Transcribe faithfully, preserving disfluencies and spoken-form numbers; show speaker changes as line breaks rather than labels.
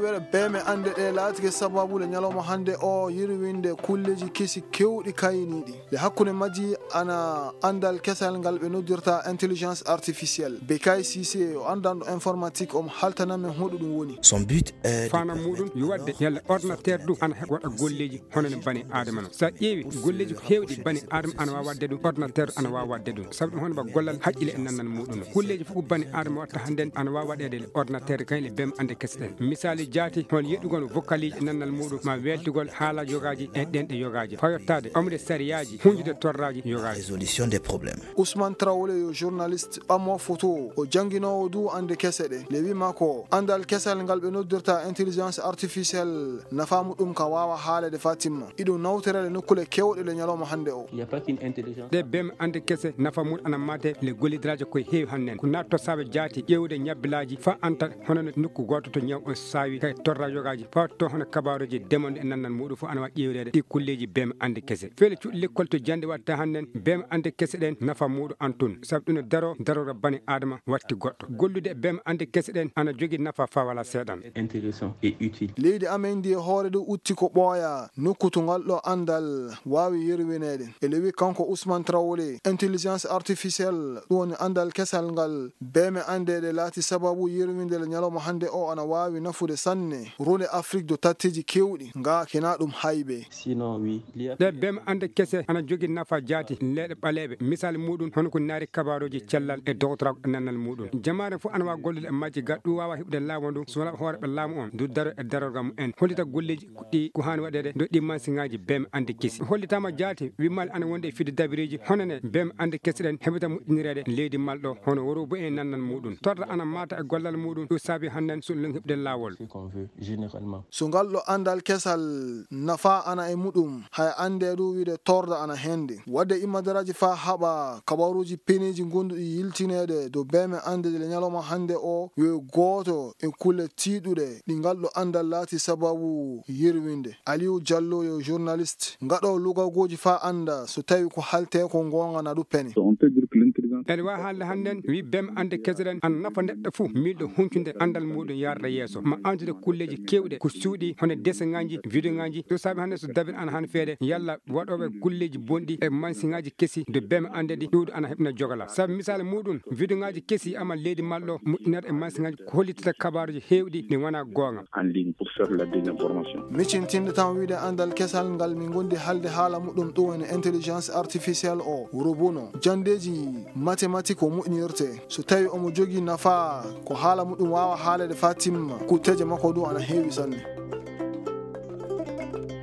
wera beme ande ɗe laatike sababu le nyaloma hande o yirwinde kulleji kesi kewɗi kayniɗi le hakkunde majji ana andal kesal ngal ɓe noddirta intelligence artificielle Bekay Cissé o andanɗo informatique omo haltanamen hoɗo ɗum woni.
Son but est
fana muɗum yo wadde yalla ordinateur du ana heɓa waɗa golleji hono no bani adama no sa ƴeewi golleji ko heewɗi bani adama ana wawa wadde ɗum ordinateur ana wawa wadde ɗum sabu ɗum hono ba gollal haqqille e nannal muɗum no kulleji fof ko bani adama watta handen ana wawa waɗede le ordinateur kañ le bem ande kese ɗen misali jaati hon yeɗugol vocaliji e nannal muɗum ma weltigol haalaji yogaji e ɗen ɗe yogaji fayottade omde sariyaji hunjude torraji yogaji
résolution des problèmes.
Ousmane Traoré yo journaliste ɓammo photo o janginowo du ande kese ɗe le wima ko andal kesal ngal ɓe noddirta intelligence artificielle nafa muɗum ka wawa haalede fatimma iɗum nawterele nokkule kewɗe le ñalawma hande o.
ɗe bem ande kese nafa muɗum ana mate le gollidiraji koye heewi hannen ko natto saɓe jaati ƴewde ñabbilaji fa anta hono nokku goto to ñaw on sawi kay torra yogaji fa to hono kabaruji demonde e nannal muɗum fo ana wawi ƴewrede ɗi kulleji bem ande kese feele cuɗɗi l'école to jande watta hannen bem ande kese ɗen nafa muɗum antun sabu ɗum daro darora bani adama watti goɗɗo gollude e bem ande kese ɗen ana jogui nafa fa wala seeɗan
intéressant et utile.
leydi amen ndi hoore ɗo utti ko ɓooya nokku to ngal ɗo andal wawi yerwinede e lewi kanko Ousmane Traoré intelligence artificielle ɗum woni andal kesal ngal beme andede laati sababu yerwinde le ñalawma hande o ana wawi nafude sanne runde Afrique do tattiji kewɗi nga kena ɗum hayɓe.
Sinon oui
ɗe bem ande kese ana jogui nafa jaati leɗe ɓaleɓe misal muɗum hono ko naari kabaruji cellal e dowtorago e nannal muɗum jamare fof ana wawa gollude e majji gaɗɗu wawa heɓde laamu ndu so wona hooreɓe laamu on du daro e darorga mum en hollita golleji ɗi ko hani waɗede do ɗi mansiŋaji bem ande kesi hollitama jaati wimmal ana wonde e fide dabiriji honone bem ande kesi ɗen heɓata moƴƴinirede leydi malɗo hono woro bo e nannal muɗum torda ana mata e gollal muɗum ɗum saabi hannen so len heɓde lawol
so ngal ɗo andal kesal nafa ana e muɗum hay ande ɗum wiide torda ana hende wadde immadaraji fa haɓa kabaruji peneji gonduɗi yiltinede do beme andede le ñalawma hande o yo goto e kulle tiɗuɗe ɗi ngal ɗo andal laati sababu yerwinde. Aliou Diallo yo journaliste ngaɗo lugagoji fa anda so tawi ko halte ko gonga na ɗu pene.
ene wawi haalde hannden wi bem ande kese ɗen ana nafa neɗɗo fou miɗo huncude andal muɗum yarda yeeso ma antude kulleji kewɗe ko suuɗi hono dessin ngaji vidéo ngaji to saabi hannde so dabir ana han feede yalla waɗoɓe kulleji bonɗi e mansiŋaji kesi de bem ande ɗi ɗuɗo ana heɓna jogala saabi misal muɗum vidéo ngaji kesi ama leydi malɗo moƴƴinata e mansiŋaji ko hollitata kabaruji hewɗi ɗi wona gonga
en ligne pour faire la désinformation.
Micintinde tan wiide andal kesal ngal min gondi halde haala muɗum ɗum woni intelligence artificielle o robono jandeji mathématique o moƴƴinirte so tawi omo jogui nafa ko haala muɗum wawa haalede fa timma kutteje makko ɗum ana heewi sanne.